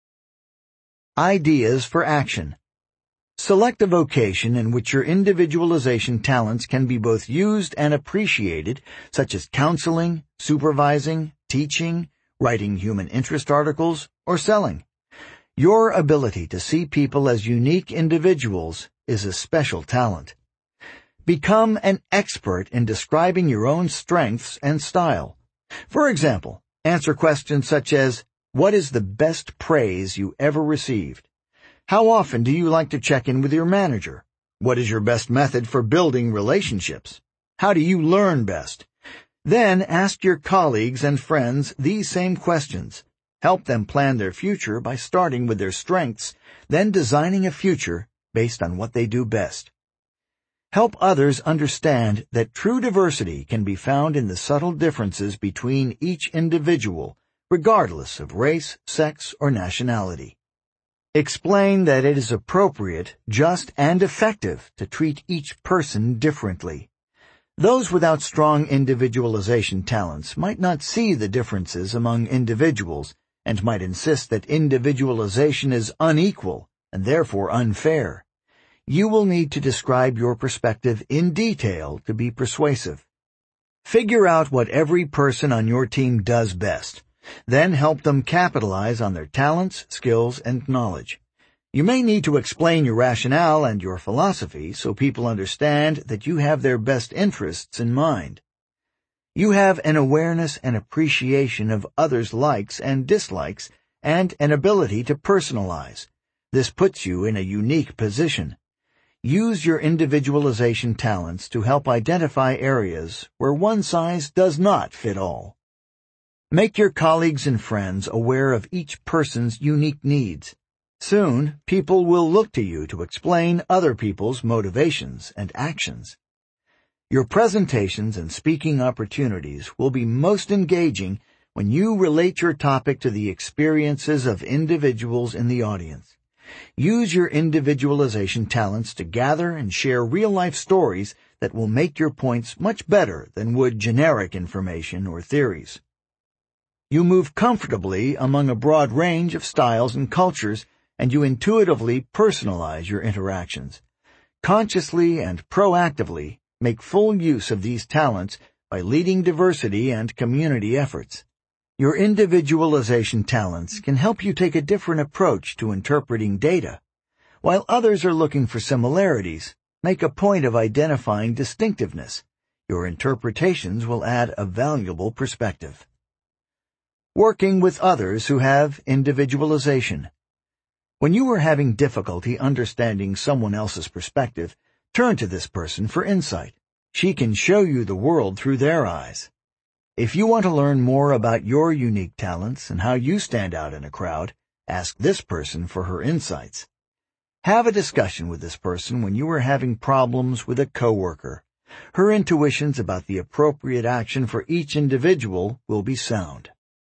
A: Ideas for action. Select a vocation in which your individualization talents can be both used and appreciated, such as counseling, supervising, teaching, writing human interest articles, or selling. Your ability to see people as unique individuals is a special talent. Become an expert in describing your own strengths and style. For example, answer questions such as, what is the best praise you ever received? How often do you like to check in with your manager? What is your best method for building relationships? How do you learn best? Then ask your colleagues and friends these same questions. Help them plan their future by starting with their strengths, then designing a future based on what they do best. Help others understand that true diversity can be found in the subtle differences between each individual, regardless of race, sex, or nationality. Explain that it is appropriate, just, and effective to treat each person differently. Those without strong individualization talents might not see the differences among individuals and might insist that individualization is unequal and therefore unfair. You will need to describe your perspective in detail to be persuasive. Figure out what every person on your team does best. Then help them capitalize on their talents, skills, and knowledge. You may need to explain your rationale and your philosophy so people understand that you have their best interests in mind. You have an awareness and appreciation of others' likes and dislikes and an ability to personalize. This puts you in a unique position. Use your individualization talents to help identify areas where one size does not fit all. Make your colleagues and friends aware of each person's unique needs. Soon, people will look to you to explain other people's motivations and actions. Your presentations and speaking opportunities will be most engaging when you relate your topic to the experiences of individuals in the audience. Use your individualization talents to gather and share real-life stories that will make your points much better than would generic information or theories. You move comfortably among a broad range of styles and cultures, and you intuitively personalize your interactions. Consciously and proactively make full use of these talents by leading diversity and community efforts. Your individualization talents can help you take a different approach to interpreting data. While others are looking for similarities, make a point of identifying distinctiveness. Your interpretations will add a valuable perspective. Working with others who have individualization. When you are having difficulty understanding someone else's perspective, turn to this person for insight. She can show you the world through their eyes. If you want to learn more about your unique talents and how you stand out in a crowd, ask this person for her insights. Have a discussion with this person when you are having problems with a coworker. Her intuitions about the appropriate action for each individual will be sound.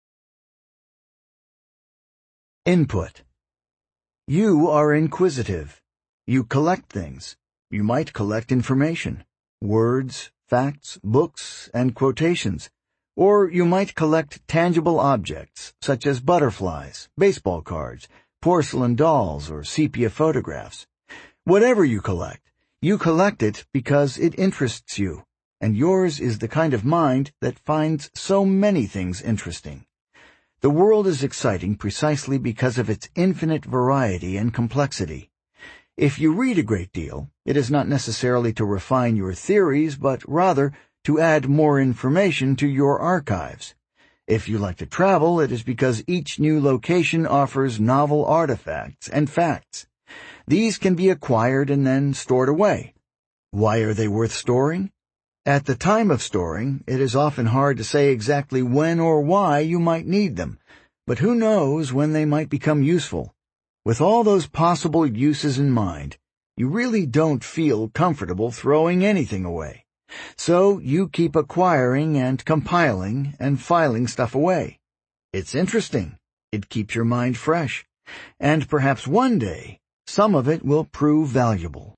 A: Input. You are inquisitive. You collect things. You might collect information, words, facts, books, and quotations. Or you might collect tangible objects, such as butterflies, baseball cards, porcelain dolls, or sepia photographs. Whatever you collect it because it interests you, and yours is the kind of mind that finds so many things interesting. The world is exciting precisely because of its infinite variety and complexity. If you read a great deal, it is not necessarily to refine your theories, but rather to add more information to your archives. If you like to travel, it is because each new location offers novel artifacts and facts. These can be acquired and then stored away. Why are they worth storing? At the time of storing, it is often hard to say exactly when or why you might need them, but who knows when they might become useful. With all those possible uses in mind, you really don't feel comfortable throwing anything away. So you keep acquiring and compiling and filing stuff away. It's interesting. It keeps your mind fresh. And perhaps one day, some of it will prove valuable.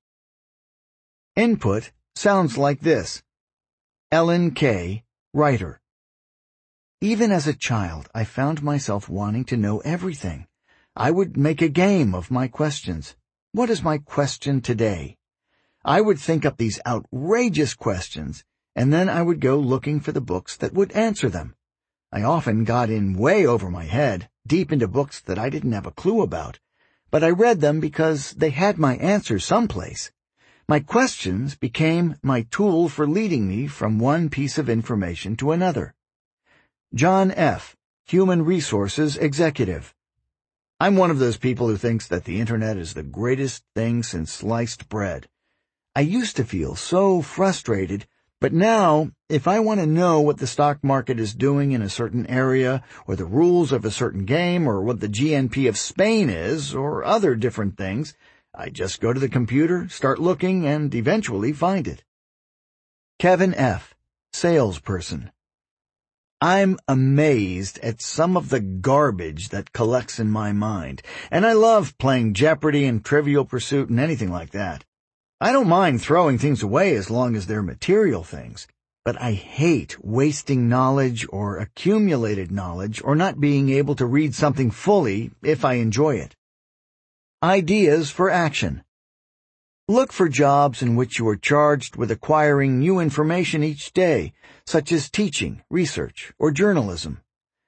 A: Input sounds like this. Ellen K., writer. Even as a child, I found myself wanting to know everything. I would make a game of my questions. What is my question today? I would think up these outrageous questions, and then I would go looking for the books that would answer them. I often got in way over my head, deep into books that I didn't have a clue about, but I read them because they had my answer someplace. My questions became my tool for leading me from one piece of information to another. John F., Human Resources Executive. I'm one of those people who thinks that the Internet is the greatest thing since sliced bread. I used to feel so frustrated, but now, if I want to know what the stock market is doing in a certain area, or the rules of a certain game, or what the GNP of Spain is, or other different things, I just go to the computer, start looking, and eventually find it. Kevin F., salesperson. I'm amazed at some of the garbage that collects in my mind, and I love playing Jeopardy and Trivial Pursuit and anything like that. I don't mind throwing things away as long as they're material things, but I hate wasting knowledge or accumulated knowledge or not being able to read something fully if I enjoy it. Ideas for action. Look for jobs in which you are charged with acquiring new information each day, such as teaching, research, or journalism.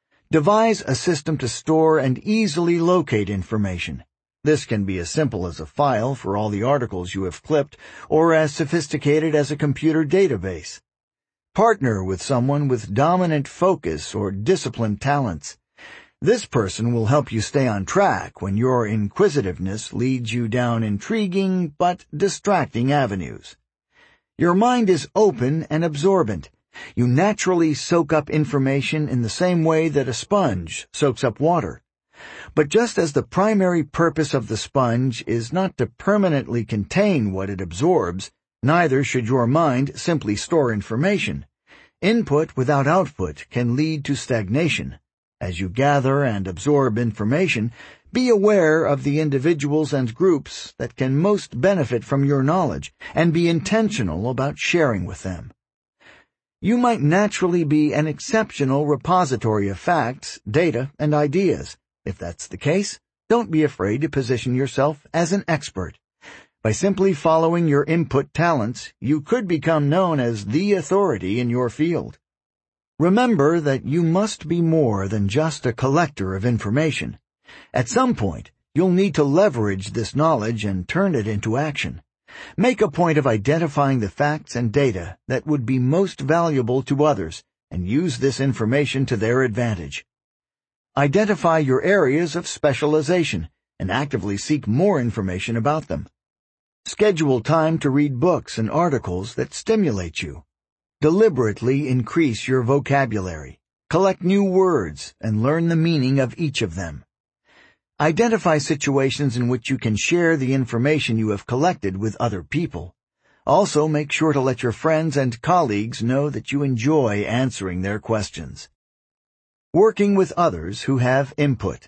A: Devise a system to store and easily locate information. This can be as simple as a file for all the articles you have clipped, or as sophisticated as a computer database. Partner with someone with dominant focus or disciplined talents. This person will help you stay on track when your inquisitiveness leads you down intriguing but distracting avenues. Your mind is open and absorbent. You naturally soak up information in the same way that a sponge soaks up water. But just as the primary purpose of the sponge is not to permanently contain what it absorbs, neither should your mind simply store information. Input without output can lead to stagnation. As you gather and absorb information, be aware of the individuals and groups that can most benefit from your knowledge, and be intentional about sharing with them. You might naturally be an exceptional repository of facts, data, and ideas. If that's the case, don't be afraid to position yourself as an expert. By simply following your input talents, you could become known as the authority in your field. Remember that you must be more than just a collector of information. At some point, you'll need to leverage this knowledge and turn it into action. Make a point of identifying the facts and data that would be most valuable to others and use this information to their advantage. Identify your areas of specialization and actively seek more information about them. Schedule time to read books and articles that stimulate you. Deliberately increase your vocabulary. Collect new words and learn the meaning of each of them. Identify situations in which you can share the information you have collected with other people. Also, make sure to let your friends and colleagues know that you enjoy answering their questions. Working with others who have input.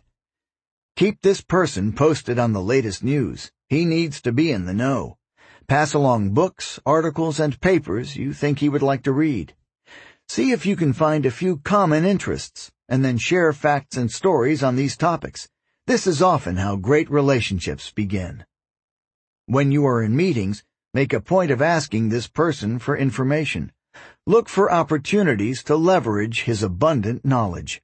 A: Keep this person posted on the latest news. He needs to be in the know. Pass along books, articles, and papers you think he would like to read. See if you can find a few common interests, and then share facts and stories on these topics. This is often how great relationships begin. When you are in meetings, make a point of asking this person for information. Look for opportunities to leverage his abundant knowledge.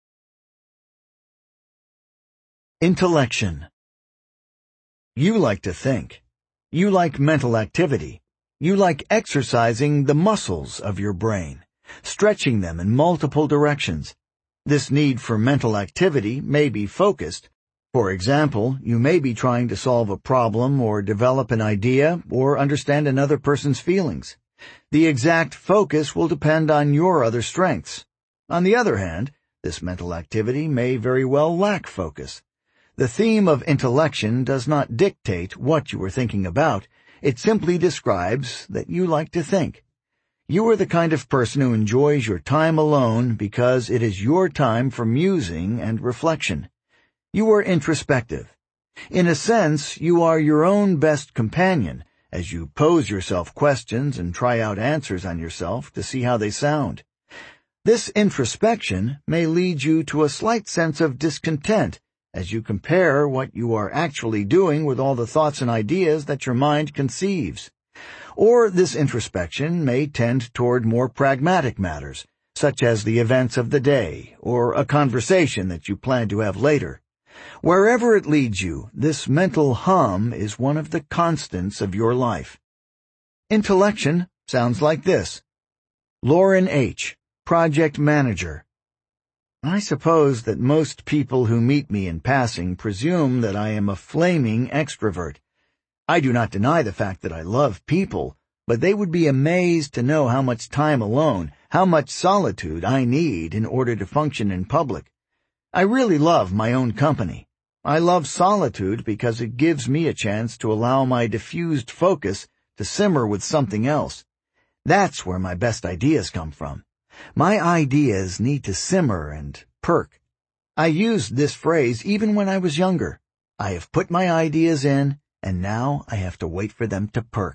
A: Intellection. You like to think. You like mental activity. You like exercising the muscles of your brain, stretching them in multiple directions. This need for mental activity may be focused. For example, you may be trying to solve a problem or develop an idea or understand another person's feelings. The exact focus will depend on your other strengths. On the other hand, this mental activity may very well lack focus. The theme of intellection does not dictate what you are thinking about. It simply describes that you like to think. You are the kind of person who enjoys your time alone because it is your time for musing and reflection. You are introspective. In a sense, you are your own best companion as you pose yourself questions and try out answers on yourself to see how they sound. This introspection may lead you to a slight sense of discontent as you compare what you are actually doing with all the thoughts and ideas that your mind conceives. Or this introspection may tend toward more pragmatic matters, such as the events of the day or a conversation that you plan to have later. Wherever it leads you, this mental hum is one of the constants of your life. Intellection sounds like this. Lauren H., Project Manager. I suppose that most people who meet me in passing presume that I am a flaming extrovert. I do not deny the fact that I love people, but they would be amazed to know how much time alone, how much solitude I need in order to function in public. I really love my own company. I love solitude because it gives me a chance to allow my diffused focus to simmer with something else. That's where my best ideas come from. My ideas need to simmer and perk. I used this phrase even when I was younger. I have put my ideas in, and now I have to wait for them to perk.